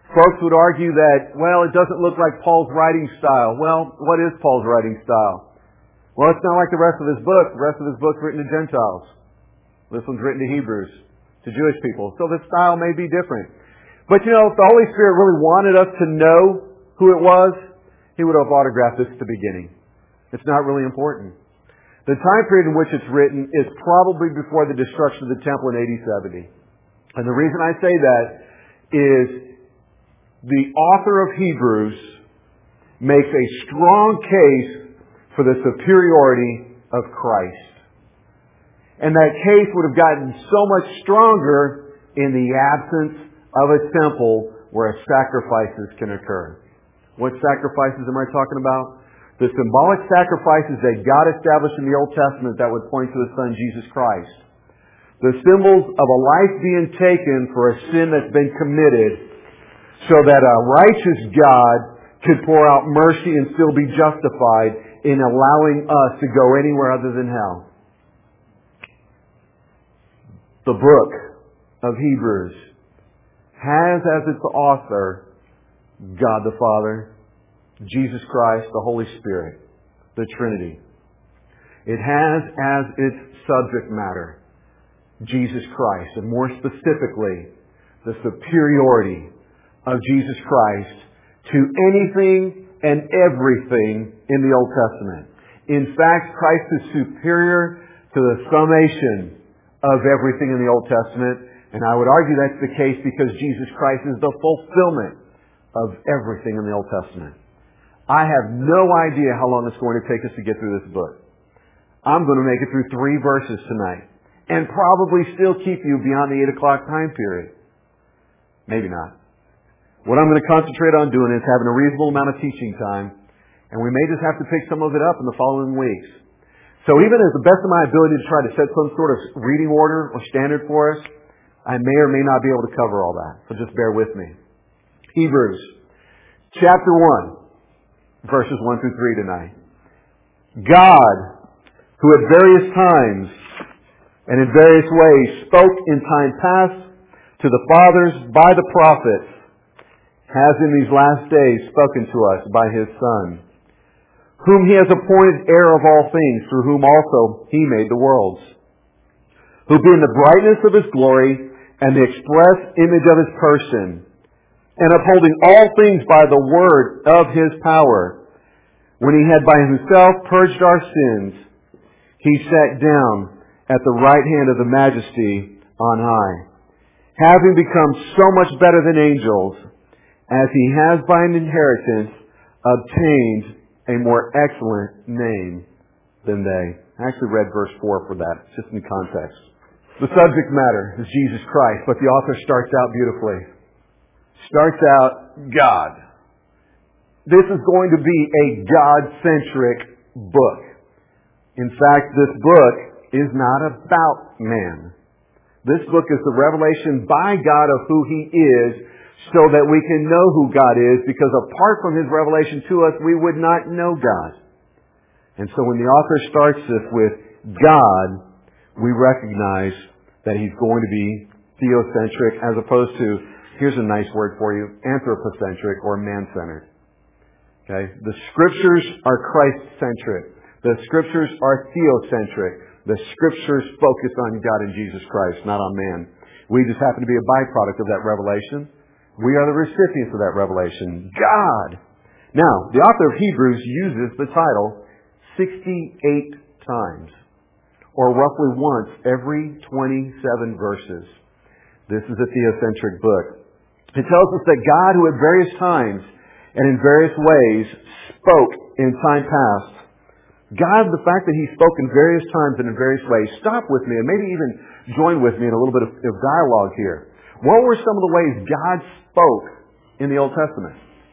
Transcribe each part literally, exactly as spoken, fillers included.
Folks would argue that, well, it doesn't look like Paul's writing style. Well, what is Paul's writing style? Well, it's not like the rest of his book. The rest of his book's written to Gentiles. This one's written to Hebrews, to Jewish people. So the style may be different. But you know, if the Holy Spirit really wanted us to know who it was, He would have autographed this at the beginning. It's not really important. The time period in which it's written is probably before the destruction of the temple in A D seventy. And the reason I say that is the author of Hebrews makes a strong case for the superiority of Christ. And that case would have gotten so much stronger in the absence of a temple where sacrifices can occur. What sacrifices am I talking about? The symbolic sacrifices that God established in the Old Testament that would point to His Son, Jesus Christ. The symbols of a life being taken for a sin that's been committed so that a righteous God could pour out mercy and still be justified in allowing us to go anywhere other than hell. The book of Hebrews has as its author God the Father, Jesus Christ, the Holy Spirit, the Trinity. It has as its subject matter Jesus Christ, and more specifically, the superiority of Jesus Christ to anything and everything in the Old Testament. In fact, Christ is superior to the summation of everything in the Old Testament, and I would argue that's the case because Jesus Christ is the fulfillment of everything in the Old Testament. I have no idea how long it's going to take us to get through this book. I'm going to make it through three verses tonight, and probably still keep you beyond the eight o'clock time period. Maybe not. What I'm going to concentrate on doing is having a reasonable amount of teaching time, and we may just have to pick some of it up in the following weeks. So even as the best of my ability to try to set some sort of reading order or standard for us, I may or may not be able to cover all that. So just bear with me. Hebrews chapter one, verses one through three tonight. God, who at various times and in various ways spoke in time past to the fathers by the prophets, has in these last days spoken to us by His Son, whom He has appointed heir of all things, through whom also He made the worlds, who being the brightness of His glory and the express image of His person, and upholding all things by the word of His power, when He had by Himself purged our sins, He sat down at the right hand of the Majesty on high, having become so much better than angels, as He has by an inheritance obtained a more excellent name than they. I actually read verse four for that, just in context. The subject matter is Jesus Christ, but the author starts out beautifully. Starts out, God. This is going to be a God-centric book. In fact, this book is not about man. This book is the revelation by God of who He is, so that we can know who God is, because apart from His revelation to us, we would not know God. And so when the author starts this with God, we recognize that He's going to be theocentric as opposed to, here's a nice word for you, anthropocentric or man-centered. Okay? The Scriptures are Christ-centric. The Scriptures are theocentric. The Scriptures focus on God and Jesus Christ, not on man. We just happen to be a byproduct of that revelation. We are the recipients of that revelation. God. Now, the author of Hebrews uses the title sixty-eight times, or roughly once every twenty-seven verses. This is a theocentric book. It tells us that God, who at various times and in various ways spoke in time past, God, the fact that He spoke in various times and in various ways, stop with me and maybe even join with me in a little bit of, of dialogue here. What were some of the ways God spoke in the Old Testament?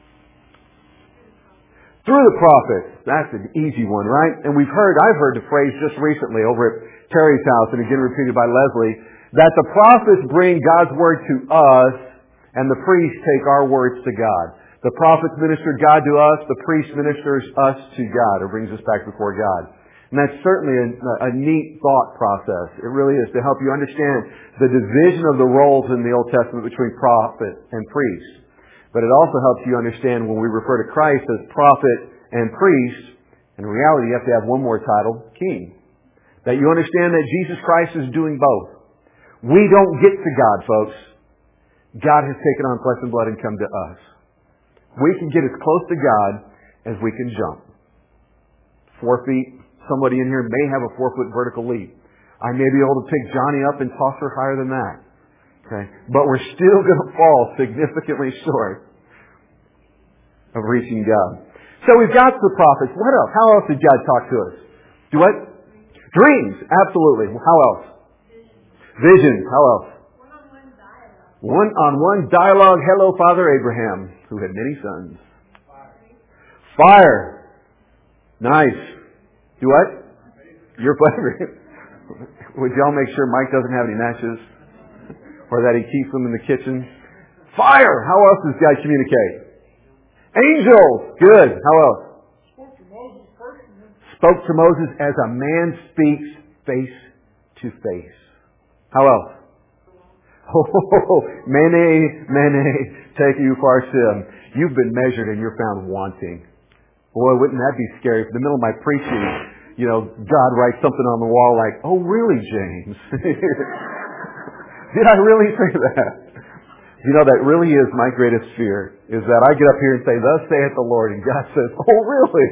Through the prophets. That's an easy one, right? And we've heard, I've heard the phrase just recently over at Terry's house, and again repeated by Leslie, that the prophets bring God's word to us, and the priests take our words to God. The prophets minister God to us, the priest ministers us to God, or brings us back before God. And that's certainly a, a neat thought process. It really is, to help you understand the division of the roles in the Old Testament between prophet and priest. But it also helps you understand when we refer to Christ as prophet and priest, in reality you have to have one more title, king. That you understand that Jesus Christ is doing both. We don't get to God, folks. God has taken on flesh and blood and come to us. We can get as close to God as we can jump. Four feet. Somebody in here may have a four-foot vertical leap. I may be able to pick Johnny up and toss her higher than that. Okay? But we're still going to fall significantly short of reaching God. So we've got the prophets. What else? How else did God talk to us? Do what? Dreams. Absolutely. How else? Visions. How else? One-on-one dialogue. Hello, Father Abraham, who had many sons. Fire. Nice. Do what? Your pleasure. Would y'all make sure Mike doesn't have any matches? Or that he keeps them in the kitchen? Fire! How else does God communicate? Angels! Good. How else? Spoke to Moses personally. Spoke to Moses as a man speaks face to face. How else? Oh, mene, mene, take you far sin. You've been measured and you're found wanting. Boy, wouldn't that be scary? If in the middle of my preaching, you know, God writes something on the wall like, oh, really, James? Did I really say that? You know, that really is my greatest fear, is that I get up here and say, thus saith the Lord, and God says, oh, really?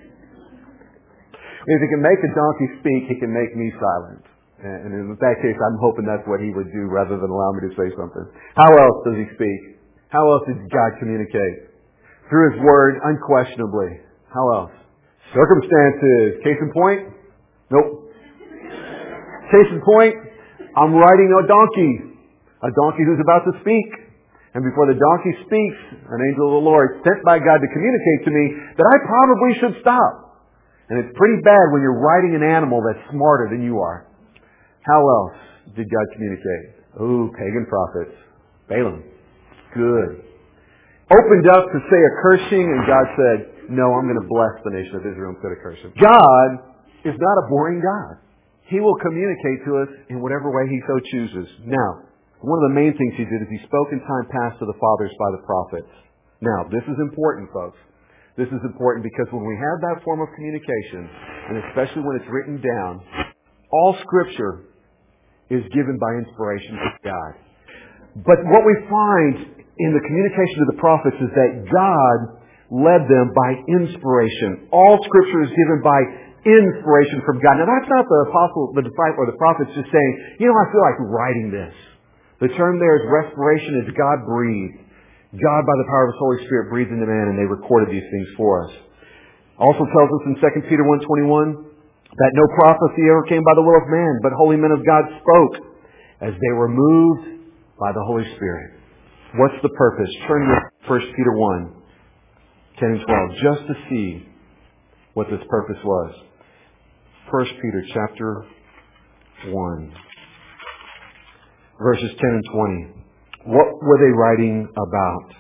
If He can make a donkey speak, He can make me silent. And in that case, I'm hoping that's what He would do rather than allow me to say something. How else does He speak? How else does God communicate? Through His Word, unquestionably. How else? Circumstances. Case in point? Nope. Case in point, I'm riding a donkey. A donkey who's about to speak. And before the donkey speaks, an angel of the Lord sent by God to communicate to me that I probably should stop. And it's pretty bad when you're riding an animal that's smarter than you are. How else did God communicate? Ooh, pagan prophets. Balaam. Good. Opened up to say a cursing, and God said, no, I'm going to bless the nation of Israel instead of cursing. God is not a boring God. He will communicate to us in whatever way He so chooses. Now, one of the main things He did is He spoke in time past to the fathers by the prophets. Now, this is important, folks. This is important because when we have that form of communication, and especially when it's written down, all Scripture is given by inspiration from God. But what we find in the communication of the prophets is that God led them by inspiration. All Scripture is given by inspiration from God. Now that's not the apostle, the disciple, or the prophets just saying, you know, I feel like writing this. The term there is respiration, is God breathed. God, by the power of His Holy Spirit, breathed into man, and they recorded these things for us. Also tells us in Second Peter one twenty-one that no prophecy ever came by the will of man, but holy men of God spoke as they were moved by the Holy Spirit. What's the purpose? Turn to First Peter one, ten and twelve, just to see what this purpose was. First Peter chapter one, verses ten and twenty. What were they writing about?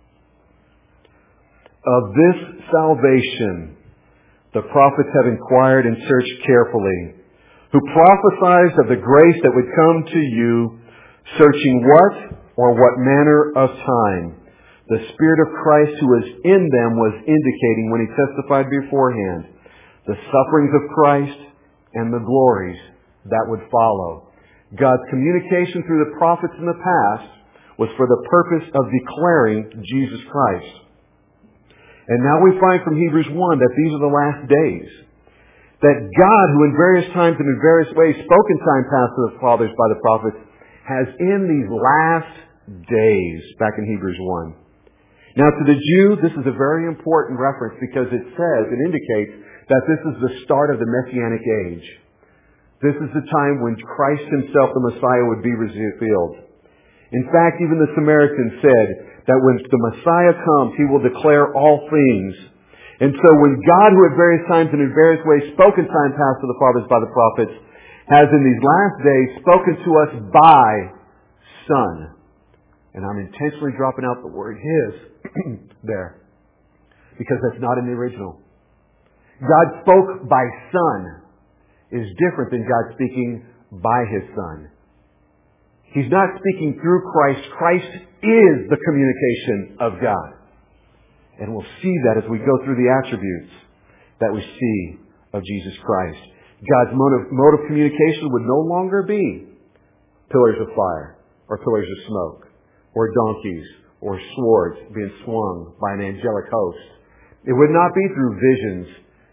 Of this salvation the prophets have inquired and searched carefully, who prophesied of the grace that would come to you, searching what or what manner of time the Spirit of Christ who was in them was indicating when He testified beforehand the sufferings of Christ and the glories that would follow. God's communication through the prophets in the past was for the purpose of declaring Jesus Christ. And now we find from Hebrews one that these are the last days. That God, who in various times and in various ways spoke in time past to the fathers by the prophets, has in these last days, back in Hebrews one. Now to the Jew, this is a very important reference because it says, it indicates that this is the start of the Messianic age. This is the time when Christ Himself, the Messiah, would be revealed. In fact, even the Samaritans said that when the Messiah comes, He will declare all things. And so when God, who at various times and in various ways spoke in time past to the fathers by the prophets, has in these last days spoken to us by Son. And I'm intentionally dropping out the word His there, because that's not in the original. God spoke by Son is different than God speaking by His Son. He's not speaking through Christ. Christ is the communication of God. And we'll see that as we go through the attributes that we see of Jesus Christ. God's mode of, mode of communication would no longer be pillars of fire or pillars of smoke or donkeys or swords being swung by an angelic host. It would not be through visions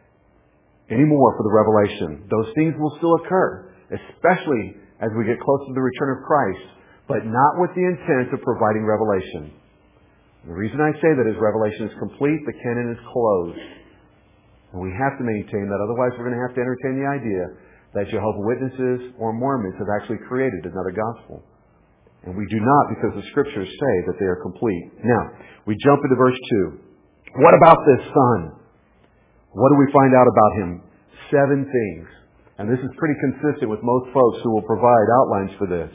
anymore for the revelation. Those things will still occur, especially as we get closer to the return of Christ, but not with the intent of providing revelation. The reason I say that is Revelation is complete, the canon is closed. And we have to maintain that, otherwise we're going to have to entertain the idea that Jehovah's Witnesses or Mormons have actually created another gospel. And we do not, because the Scriptures say that they are complete. Now, we jump into verse two. What about this Son? What do we find out about Him? Seven things. And this is pretty consistent with most folks who will provide outlines for this.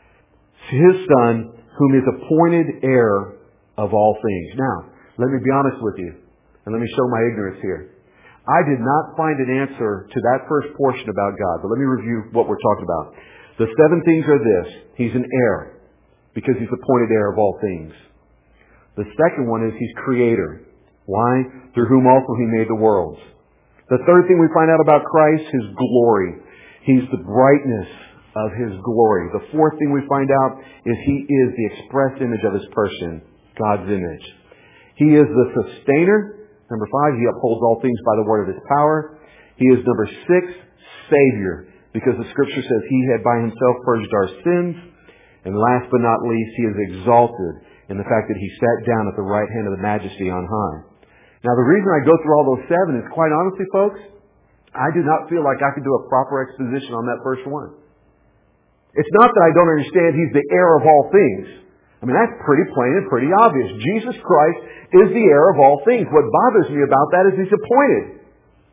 His Son, whom is appointed heir of all things. Now, let me be honest with you, and let me show my ignorance here. I did not find an answer to that first portion about God, but let me review what we're talking about. The seven things are this. He's an heir, because He's appointed heir of all things. The second one is He's creator. Why? Through whom also He made the worlds. The third thing we find out about Christ, His glory. He's the brightness of His glory. The fourth thing we find out is He is the express image of His person, God's image. He is the sustainer. Number five, He upholds all things by the word of His power. He is, number six, Savior, because the Scripture says He had by Himself purged our sins. And last but not least, He is exalted in the fact that He sat down at the right hand of the Majesty on high. Now, the reason I go through all those seven is, quite honestly, folks, I do not feel like I could do a proper exposition on that first one. It's not that I don't understand He's the heir of all things. I mean, that's pretty plain and pretty obvious. Jesus Christ is the heir of all things. What bothers me about that is He's appointed.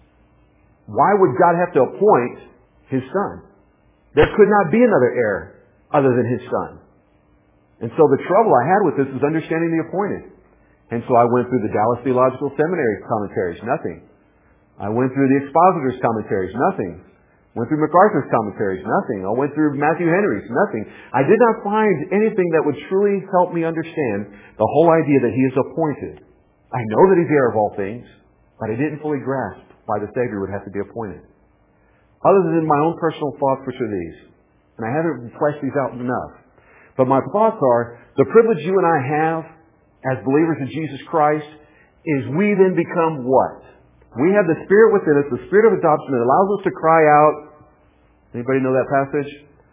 Why would God have to appoint His Son? There could not be another heir other than His Son. And so the trouble I had with this is understanding the appointed. And so I went through the Dallas Theological Seminary commentaries, nothing. I went through the Expositors' commentaries, nothing. Went through MacArthur's commentaries, nothing. I went through Matthew Henry's, nothing. I did not find anything that would truly help me understand the whole idea that He is appointed. I know that He's heir of all things, but I didn't fully grasp why the Savior would have to be appointed. Other than my own personal thoughts, which are these. And I haven't fleshed these out enough. But my thoughts are, the privilege you and I have as believers in Jesus Christ is we then become what? We have the Spirit within us, the Spirit of adoption that allows us to cry out. Anybody know that passage?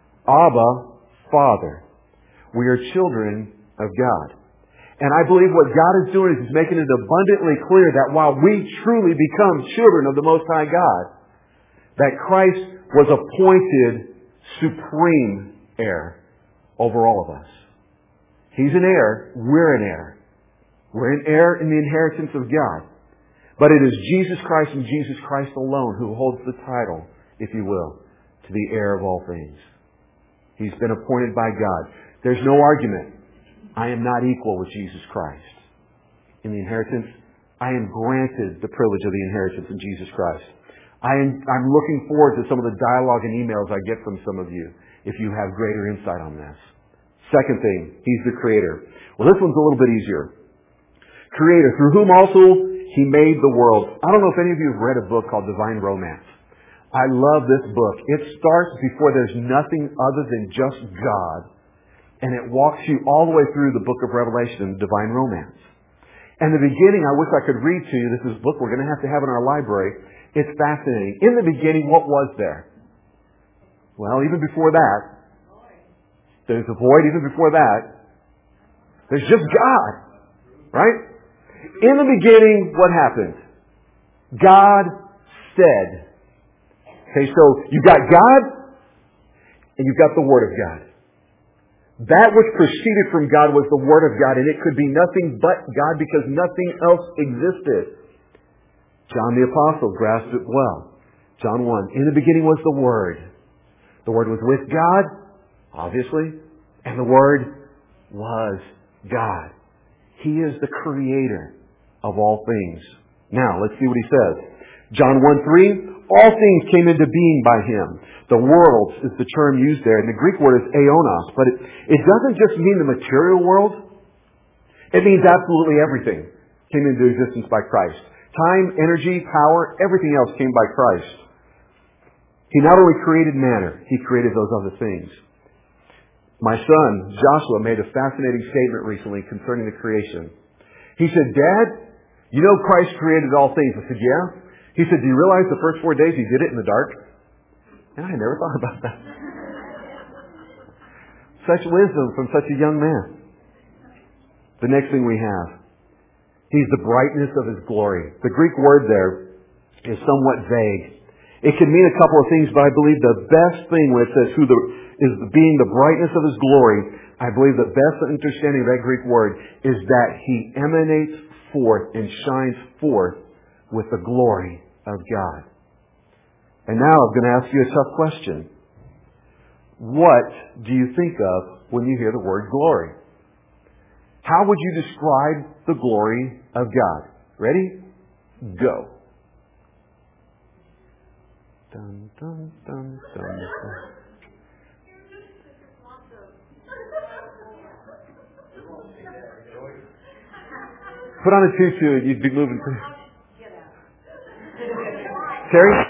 Abba, Father. We are children of God. And I believe what God is doing is He's making it abundantly clear that while we truly become children of the Most High God, that Christ was appointed supreme heir over all of us. He's an heir. We're an heir. We're an heir in the inheritance of God. But it is Jesus Christ and Jesus Christ alone who holds the title, if you will, to be heir of all things. He's been appointed by God. There's no argument. I am not equal with Jesus Christ. In the inheritance, I am granted the privilege of the inheritance in Jesus Christ. I am, I'm looking forward to some of the dialogue and emails I get from some of you, if you have greater insight on this. Second thing, He's the Creator. Well, this one's a little bit easier. Creator, through whom also He made the world. I don't know if any of you have read a book called Divine Romance. I love this book. It starts before there's nothing other than just God. And it walks you all the way through the book of Revelation and Divine Romance. And the beginning, I wish I could read to you. This is a book we're going to have to have in our library. It's fascinating. In the beginning, what was there? Well, even before that, there's a void. Even before that, there's just God. Right? In the beginning, what happened? God said. Okay, so you've got God and you've got the Word of God. That which proceeded from God was the Word of God, and it could be nothing but God because nothing else existed. John the Apostle grasped it well. John one, in the beginning was the Word. The Word was with God, obviously, and the Word was God. He is the Creator of all things. Now, let's see what He says. John one three, all things came into being by Him. The world is the term used there, and the Greek word is aeonos, but it, it doesn't just mean the material world. It means absolutely everything came into existence by Christ. Time, energy, power, everything else came by Christ. He not only created matter, He created those other things. My son, Joshua, made a fascinating statement recently concerning the creation. He said, Dad, you know Christ created all things. I said, yeah. He said, do you realize the first four days He did it in the dark? And I never thought about that. Such wisdom from such a young man. The next thing we have, He's the brightness of His glory. The Greek word there is somewhat vague. It can mean a couple of things, but I believe the best thing when it says who the, is being the brightness of His glory, I believe the best understanding of that Greek word is that He emanates forth and shines forth with the glory of God. And now I'm going to ask you a tough question. What do you think of when you hear the word glory? How would you describe the glory of God? Ready? Go. Dun, dun, dun, dun, dun. Put on a tutu and you'd be moving. Terry?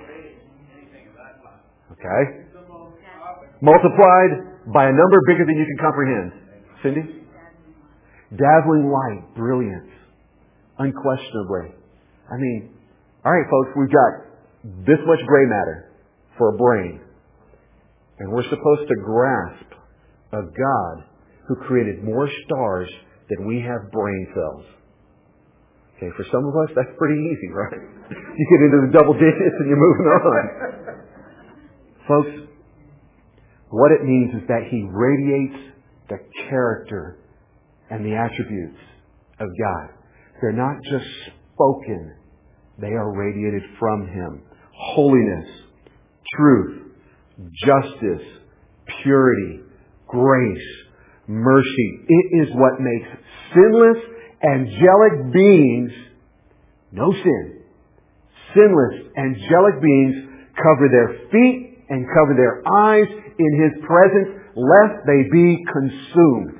Okay. Multiplied by a number bigger than you can comprehend. Cindy? Dazzling light, brilliance, unquestionably. I mean, all right, folks, we've got this much gray matter for a brain. And we're supposed to grasp a God who created more stars than we have brain cells. Okay, for some of us, that's pretty easy, right? You get into the double digits and you're moving on. Folks, what it means is that He radiates the character and the attributes of God. They're not just spoken. They are radiated from Him. Holiness, truth, justice, purity, grace, mercy. It is what makes sinless, angelic beings, no sin, sinless, angelic beings cover their feet and cover their eyes in His presence, lest they be consumed.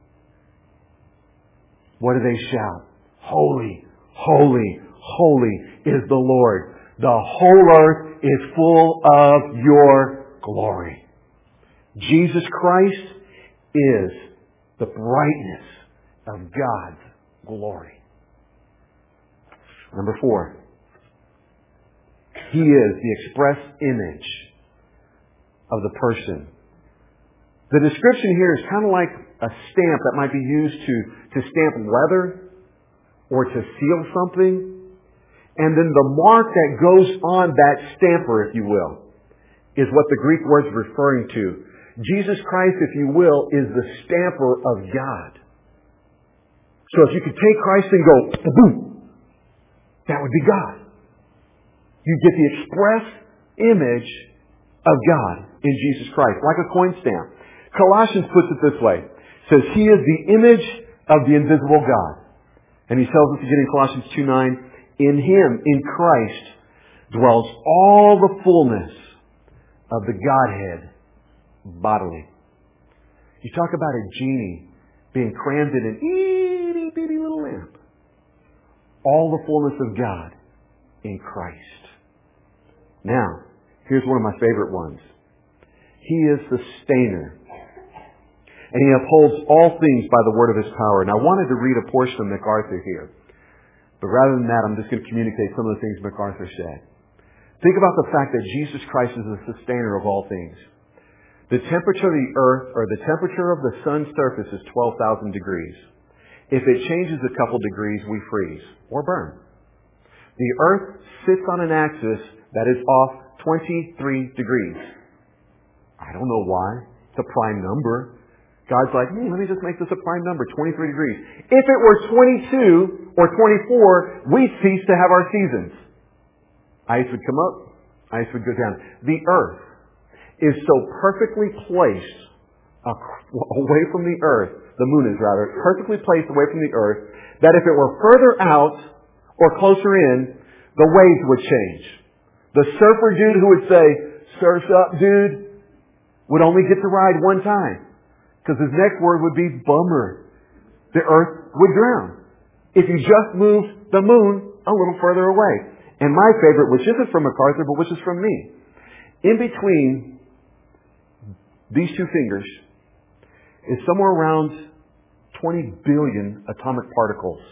What do they shout? Holy, holy, holy is the Lord. The whole earth is full of your glory. Jesus Christ is the brightness of God's glory. Number four. He is the express image of the person. The description here is kind of like a stamp that might be used to, to stamp leather or to seal something. And then the mark that goes on that stamper, if you will, is what the Greek word's referring to. Jesus Christ, if you will, is the stamper of God. So if you could take Christ and go, boom, that would be God. You get the express image of God in Jesus Christ, like a coin stamp. Colossians puts it this way. It says, He is the image of the invisible God. And he tells us again in Colossians two nine, in Him, in Christ, dwells all the fullness of the Godhead bodily. You talk about a genie being crammed in an itty bitty little lamp. All the fullness of God in Christ. Now, here's one of my favorite ones. He is sustainer. And He upholds all things by the word of His power. And I wanted to read a portion of MacArthur here. But rather than that, I'm just going to communicate some of the things MacArthur said. Think about the fact that Jesus Christ is the sustainer of all things. The temperature of the earth, or the temperature of the sun's surface, is twelve thousand degrees. If it changes a couple degrees, we freeze or burn. The earth sits on an axis that is off twenty-three degrees. I don't know why. It's a prime number. God's like, hmm, let me just make this a prime number, twenty-three degrees. If it were twenty-two or twenty-four, we'd cease to have our seasons. Ice would come up, ice would go down. The earth is so perfectly placed away from the earth, the moon is rather, perfectly placed away from the earth, that if it were further out or closer in, The waves would change. The surfer dude who would say, "Surf's up, dude," would only get to ride one time. Because his next word would be bummer. The earth would drown. If you just moved the moon a little further away. And my favorite, which isn't from MacArthur, but which is from me. In between these two fingers is somewhere around twenty billion atomic particles.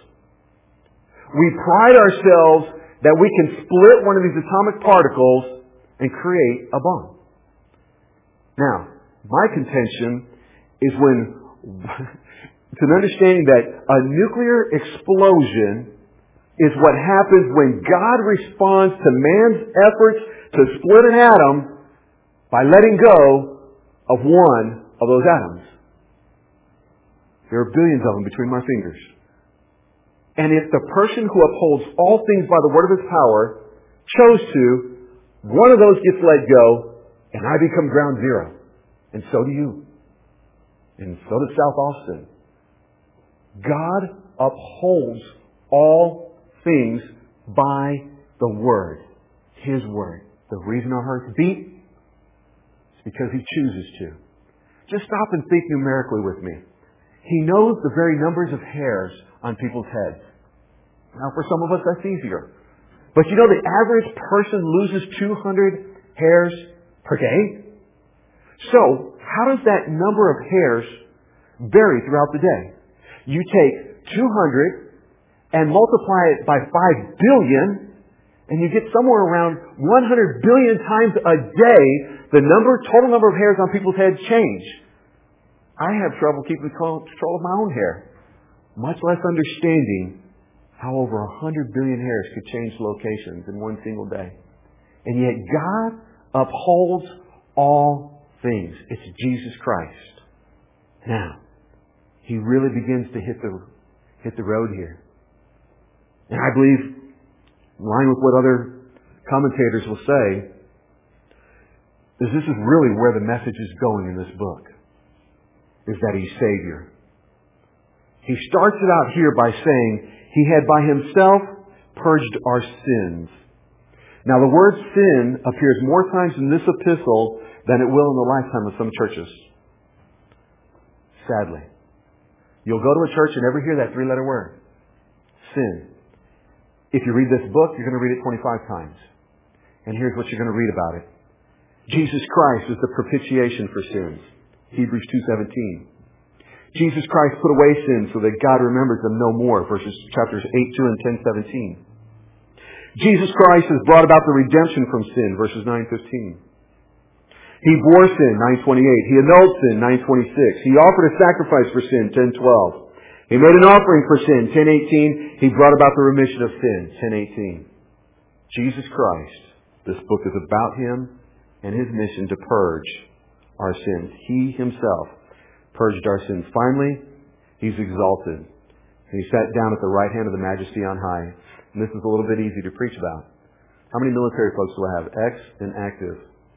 We pride ourselves that we can split one of these atomic particles and create a bomb. Now, my contention is when it's an understanding that a nuclear explosion is what happens when God responds to man's efforts to split an atom by letting go of one of those atoms. There are billions of them between my fingers. And if the person who upholds all things by the word of His power chose to, one of those gets let go, and I become ground zero. And so do you. And so does South Austin. God upholds all things by the Word. His Word. The reason our hearts beat is because He chooses to. Just stop and think numerically with me. He knows the very numbers of hairs on people's heads. Now, for some of us, that's easier. But you know the average person loses two hundred hairs per day? So, how does that number of hairs vary throughout the day? You take two hundred and multiply it by five billion, and you get somewhere around one hundred billion times a day the number, total number of hairs on people's heads change. I have trouble keeping control of my own hair, much less understanding how over one hundred billion hairs could change locations in one single day. And yet God upholds all things. It's Jesus Christ. Now, He really begins to hit the hit the road here. And I believe, in line with what other commentators will say, is this is really where the message is going in this book, is that He's Savior. He starts it out here by saying, He had by Himself purged our sins. Now the word sin appears more times in this epistle than it will in the lifetime of some churches. Sadly. You'll go to a church and never hear that three-letter word. Sin. If you read this book, you're going to read it twenty-five times. And here's what you're going to read about it. Jesus Christ is the propitiation for sins. Hebrews two seventeen. Jesus Christ put away sins so that God remembers them no more. Verses chapters eight two and ten seventeen. Jesus Christ has brought about the redemption from sin. Verses nine fifteen. He bore sin, nine twenty-eight. He annulled sin, nine twenty-six. He offered a sacrifice for sin, ten twelve. He made an offering for sin, ten eighteen. He brought about the remission of sin, ten eighteen. Jesus Christ, this book is about Him and His mission to purge our sins. He Himself purged our sins. Finally, He's exalted. And He sat down at the right hand of the Majesty on high. And this is a little bit easy to preach about. How many military folks do I have? Ex and active.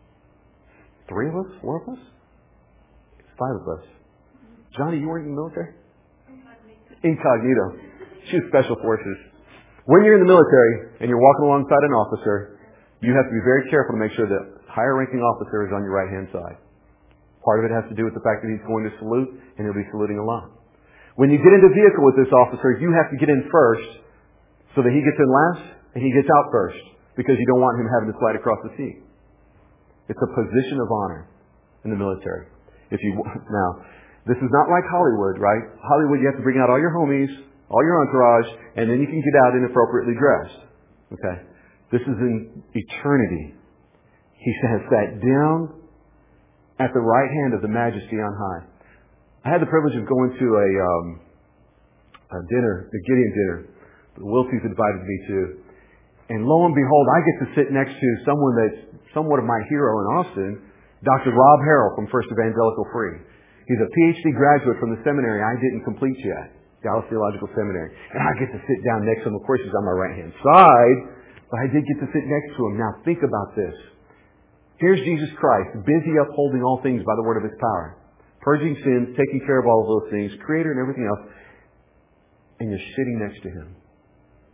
Three of us? Four of us? Five of us. Johnny, you weren't in the military? Incognito. Incognito. She was Special Forces. When you're in the military and you're walking alongside an officer, you have to be very careful to make sure that higher ranking officer is on your right hand side. Part of it has to do with the fact that he's going to salute and he'll be saluting along. When you get into the vehicle with this officer, you have to get in first so that he gets in last and he gets out first because you don't want him having to slide across the seat. It's a position of honor in the military. If you now, this is not like Hollywood, right? Hollywood, you have to bring out all your homies, all your entourage, and then you can get out inappropriately dressed. Okay? This is in eternity. He has sat down at the right hand of the Majesty on high. I had the privilege of going to a, um, a dinner, the Gideon dinner, the Wilties invited me to. And lo and behold, I get to sit next to someone that's somewhat of my hero in Austin, Doctor Rob Harrell from First Evangelical Free. He's a P H D graduate from the seminary I didn't complete yet, Dallas Theological Seminary. And I get to sit down next to him. Of course, he's on my right-hand side, but I did get to sit next to him. Now, think about this. Here's Jesus Christ, busy upholding all things by the word of His power, purging sins, taking care of all of those things, Creator and everything else, and you're sitting next to Him.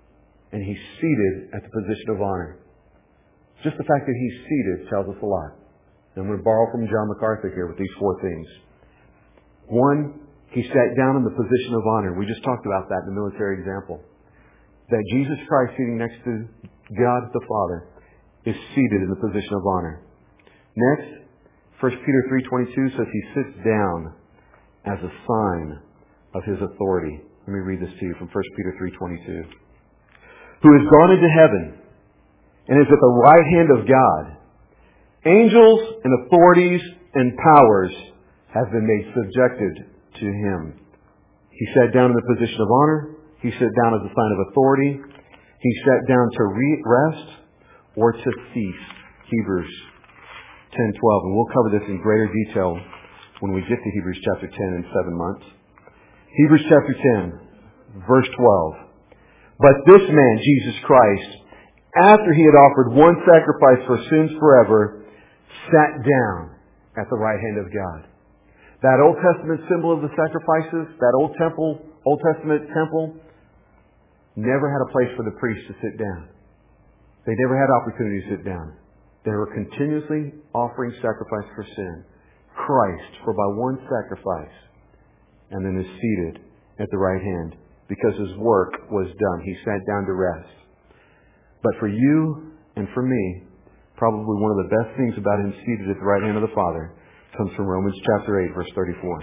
and He's seated at the position of honor. Just the fact that He's seated tells us a lot. And I'm going to borrow from John MacArthur here with these four things. One, He sat down in the position of honor. We just talked about that in the military example. That Jesus Christ sitting next to God the Father is seated in the position of honor. Next, First Peter three twenty-two says He sits down as a sign of His authority. Let me read this to you from First Peter three twenty-two. Who has gone into heaven and is at the right hand of God. Angels and authorities and powers have been made subjected to Him. He sat down in the position of honor. He sat down as a sign of authority. He sat down to re- rest or to cease. Hebrews ten twelve. And we'll cover this in greater detail when we get to Hebrews chapter ten in seven months. Hebrews chapter ten, verse twelve. But this man, Jesus Christ, after He had offered one sacrifice for sins forever, sat down at the right hand of God. That Old Testament symbol of the sacrifices, that Old Temple, Old Testament temple, never had a place for the priest to sit down. They never had opportunity to sit down. They were continuously offering sacrifice for sin. Christ, for by one sacrifice, and then is seated at the right hand because His work was done. He sat down to rest. But for you and for me, probably one of the best things about Him seated at the right hand of the Father comes from Romans chapter eight, verse thirty-four.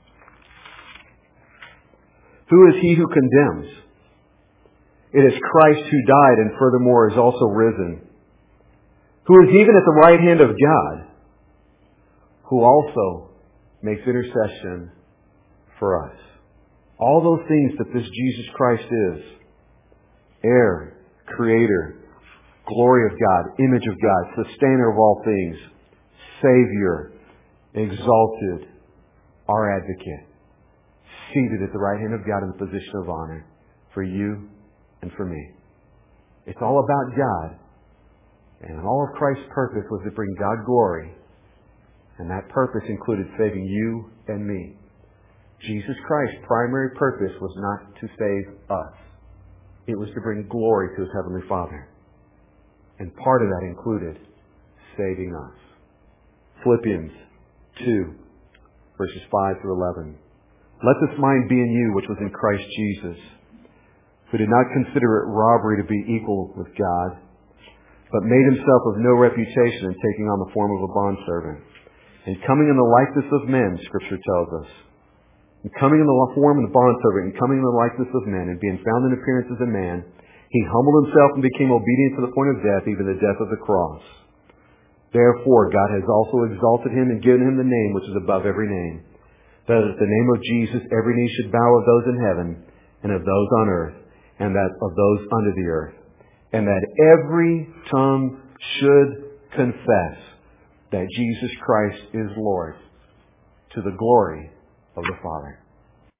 Who is he who condemns? It is Christ who died and furthermore is also risen, who is even at the right hand of God, who also makes intercession for us. All those things that this Jesus Christ is, heir, creator, glory of God, image of God, sustainer of all things, Savior, exalted, our advocate, seated at the right hand of God in the position of honor for you and for me. It's all about God. And all of Christ's purpose was to bring God glory. And that purpose included saving you and me. Jesus Christ's primary purpose was not to save us. It was to bring glory to His Heavenly Father. And part of that included saving us. Philippians two, verses five through eleven. Let this mind be in you, which was in Christ Jesus, who did not consider it robbery to be equal with God, but made Himself of no reputation in taking on the form of a bondservant. And coming in the likeness of men, Scripture tells us, and coming in the form of the bondservant, and coming in the likeness of men, and being found in appearance as a man, He humbled Himself and became obedient to the point of death, even the death of the cross. Therefore, God has also exalted Him and given Him the name which is above every name, that at the name of Jesus every knee should bow of those in heaven, and of those on earth, and that of those under the earth, and that every tongue should confess that Jesus Christ is Lord, to the glory of the Father.